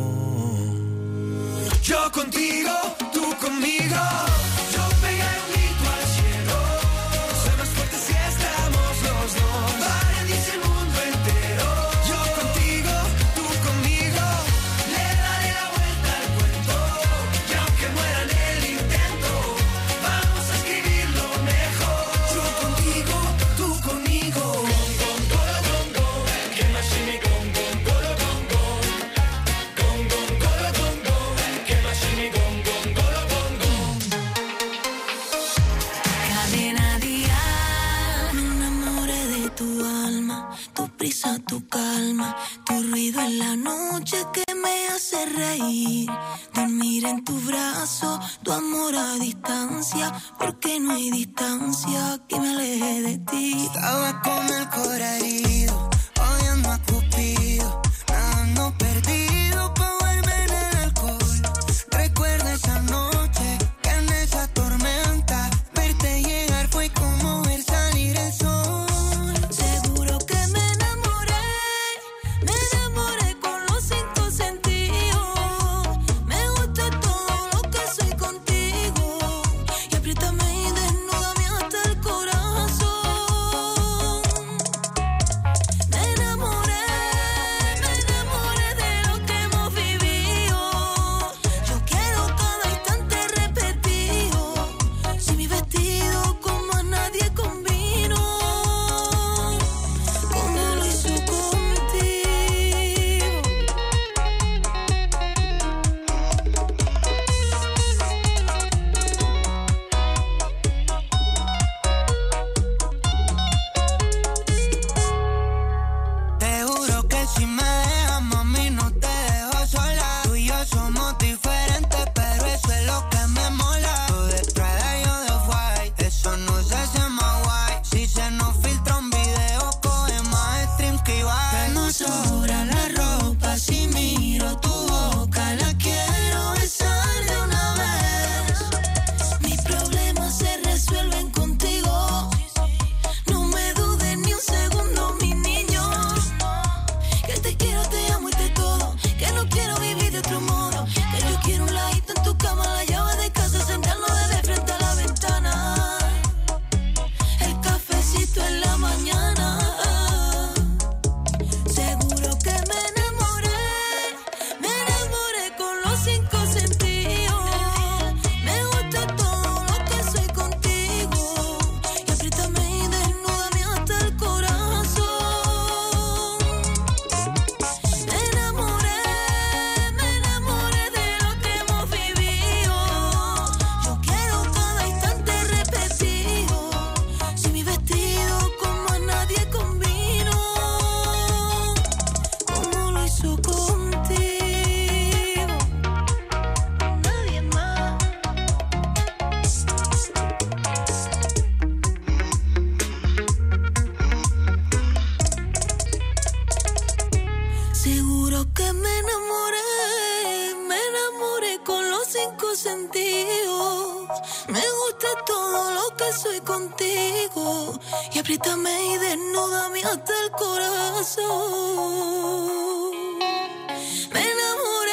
Yo contigo, tú conmigo. Yo pegaré un grito al cielo. Soy más fuerte si estamos los dos. Va a rendirse el mundo entero. Yo contigo, tú conmigo. Le daré la vuelta al cuento. Y aunque muera en el intento, vamos a escribirlo mejor. Yo contigo, tú conmigo. Gong, gong, golo, gong, gong. Que más si mi gong, gong, golo, gong, gong. Gong, gong, golo, gong, gong. Que más si mi gong, gong, golo, gong, gong. Cadena Dial. Me enamoré de tu alma, tu prisa, tu calma, tu ruido en la noche que me hace reír. Dormir en tu brazo, tu amor a distancia, porque no hay distancia que me aleje de ti. Estaba con el corazón herido, odiando a Cupido, nadando perdido pa' volver al alcohol. Recuerdo esa noche, que en esa tormenta, verte llegar fue como ver salir el sol. Seguro que me enamoré, me enamoré con los cinco sentidos. Me gusta todo lo que soy contigo. Y apriétame y desnúdame hasta el corazón. me enamoré, me enamoré con los cinco sentidos. Me gusta todo lo que soy contigo. Y apriétame y desnúdame hasta el corazón. Me enamoré.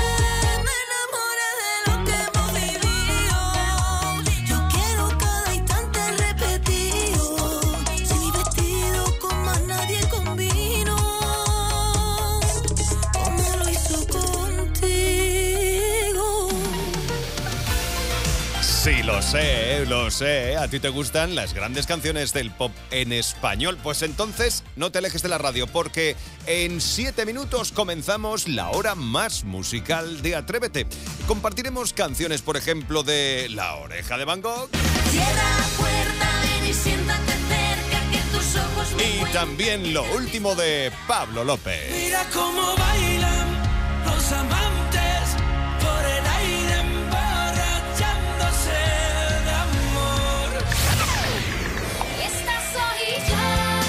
Sí, lo sé, lo sé. A ti te gustan las grandes canciones del pop en español. Pues entonces no te alejes de la radio, porque en siete minutos comenzamos la hora más musical de Atrévete. Compartiremos canciones, por ejemplo, de La Oreja de Van Gogh. Cierra la puerta, ven y siéntate cerca, que tus ojos me Y cuentan. también lo último de Pablo López. Mira cómo bailan los amantes por el aire emborrachándose de amor. Esta soy yo.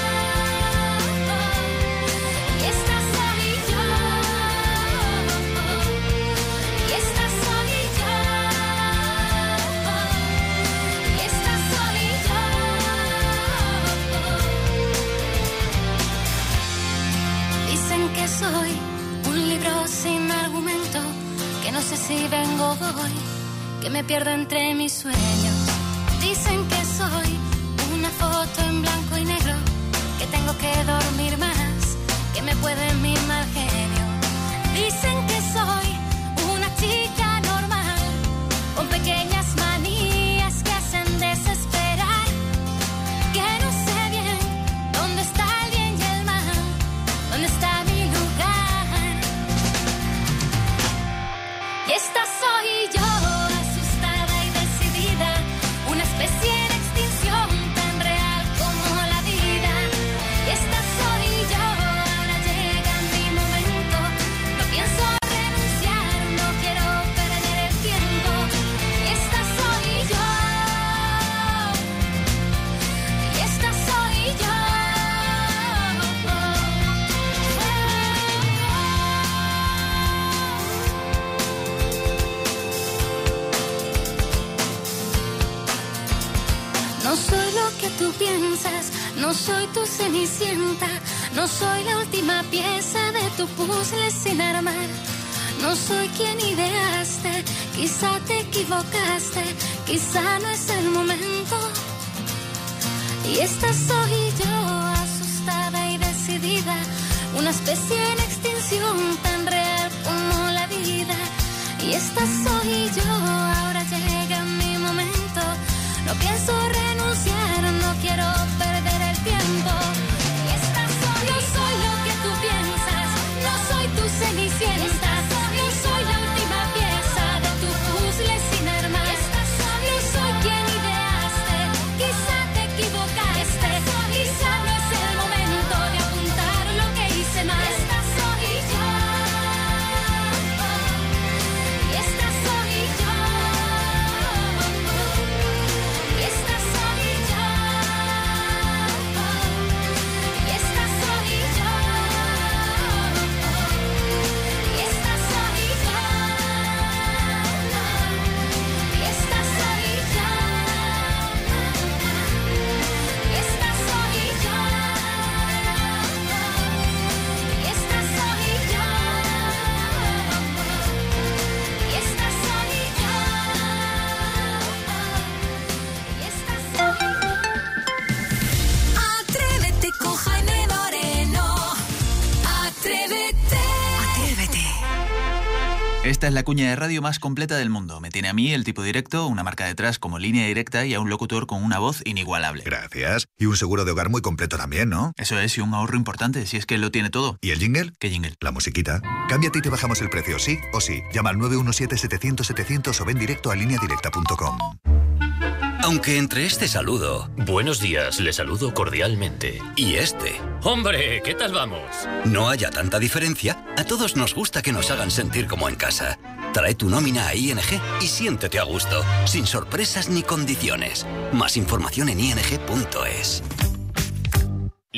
Esta soy yo. Esta soy yo. Esta soy yo. Dicen que soy un libro sin argumento, que no sé si vengo o voy, que me pierdo entre mis sueños. Dicen que soy una foto en blanco y negro, que tengo que dormir más, que me puede mi mal genio. Dicen que soy una chica normal, con pequeñas manías que hacen desesperar, que no sé bien dónde está el bien y el mal, dónde está mi lugar. Y esta soy yo, asustada y decidida, una especie en extinción tan real como la vida. Y esta soy yo, ahora llega mi momento, no pienso renunciar, no quiero perder el tiempo. Y esta soy yo, y esta soy yo. No soy lo que tú piensas, no soy tu cenicienta, no soy la última pieza de tu puzzle sin armar. No soy quien ideaste, quizá te equivocaste, quizá no es el momento. Y esta soy yo, asustada y decidida, una especie en extinción tan real como la vida. Y esta soy yo, ahora llega mi momento, no pienso renunciar, no quiero perder el tiempo. Y esta soy, no soy lo que tú piensas, no soy tu cenicienta, no soy la última pieza de tu puzzle sin armar. No soy quien ideaste, quizá te equivocaste, quizá no es el momento de apuntar lo que hice mal. Esta soy yo, y esta soy yo. Y esta soy yo, y esta soy yo, y esta soy yo, y esta soy yo, y esta soy yo, y esta soy yo, y esta soy yo. Atrévete con Jaime Moreno. Atrévete. Atrévete. Esta es la cuña de radio más completa del mundo. Me tiene a mí, el tipo directo, una marca detrás como Línea Directa y a un locutor con una voz inigualable. Gracias. Y un seguro de hogar muy completo también, ¿no? Eso es, y un ahorro importante, si es que lo tiene todo. ¿Y el jingle? ¿Qué jingle? La musiquita. Cámbiate y te bajamos el precio, sí o sí. Llama al nueve uno siete, setecientos, setecientos o ven directo a línea directa punto com. Aunque entre este saludo, buenos días, le saludo cordialmente, y este, hombre, ¿qué tal vamos?, no haya tanta diferencia, a todos nos gusta que nos hagan sentir como en casa. Trae tu nómina a I N G y siéntete a gusto, sin sorpresas ni condiciones. Más información en i n g punto es.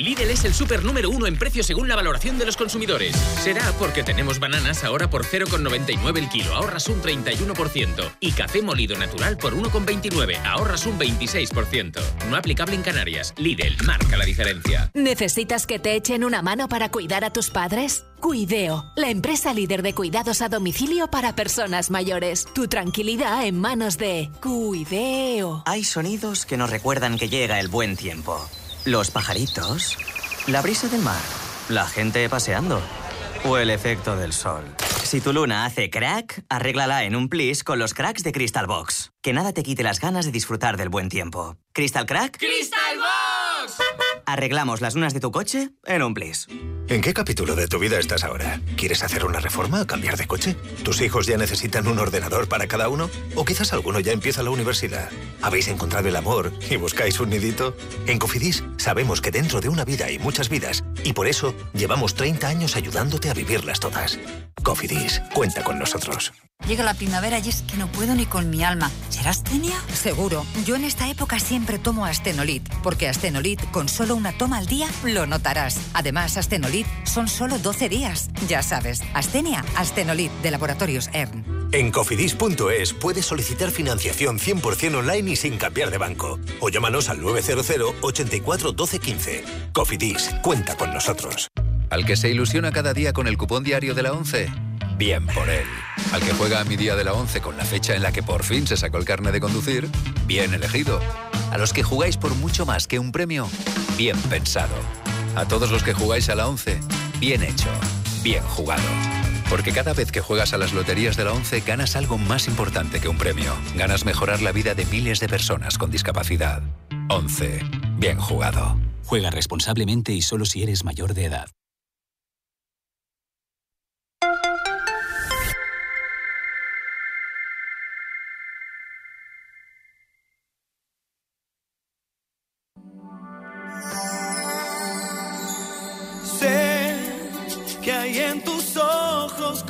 Lidl es el súper número uno en precio según la valoración de los consumidores. Será porque tenemos bananas ahora por cero coma noventa y nueve el kilo, ahorras un treinta y uno por ciento. Y café molido natural por uno coma veintinueve, ahorras un veintiséis por ciento. No aplicable en Canarias. Lidl, marca la diferencia. ¿Necesitas que te echen una mano para cuidar a tus padres? Cuideo, la empresa líder de cuidados a domicilio para personas mayores. Tu tranquilidad en manos de Cuideo. Hay sonidos que nos recuerdan que llega el buen tiempo. Los pajaritos, la brisa del mar, la gente paseando o el efecto del sol. Si tu luna hace crack, arréglala en un plis con los cracks de Crystal Box. Que nada te quite las ganas de disfrutar del buen tiempo. ¿Crystal Crack? ¡Crystal Box! Arreglamos las lunas de tu coche en un plis. ¿En qué capítulo de tu vida estás ahora? ¿Quieres hacer una reforma o cambiar de coche? ¿Tus hijos ya necesitan un ordenador para cada uno? ¿O quizás alguno ya empieza la universidad? ¿Habéis encontrado el amor y buscáis un nidito? En Cofidis sabemos que dentro de una vida hay muchas vidas y por eso llevamos treinta años ayudándote a vivirlas todas. Cofidis, cuenta con nosotros. Llega la primavera y es que no puedo ni con mi alma. ¿Será astenia? Seguro. Yo en esta época siempre tomo Astenolit, porque Astenolit con solo una toma al día lo notarás. Además, Astenolit son solo doce días. Ya sabes, astenia, Astenolit de Laboratorios E R N. En cofidis punto es puedes solicitar financiación cien por ciento online y sin cambiar de banco. O llámanos al nueve cero cero, ochenta y cuatro, doce, quince. Cofidis, cuenta con nosotros. ¿Al que se ilusiona cada día con el cupón diario de la ONCE? Bien por él. Al que juega a mi día de la ONCE con la fecha en la que por fin se sacó el carnet de conducir, bien elegido. A los que jugáis por mucho más que un premio, bien pensado. A todos los que jugáis a la ONCE, bien hecho, bien jugado. Porque cada vez que juegas a las loterías de la ONCE ganas algo más importante que un premio. Ganas mejorar la vida de miles de personas con discapacidad. ONCE, bien jugado. Juega responsablemente y solo si eres mayor de edad.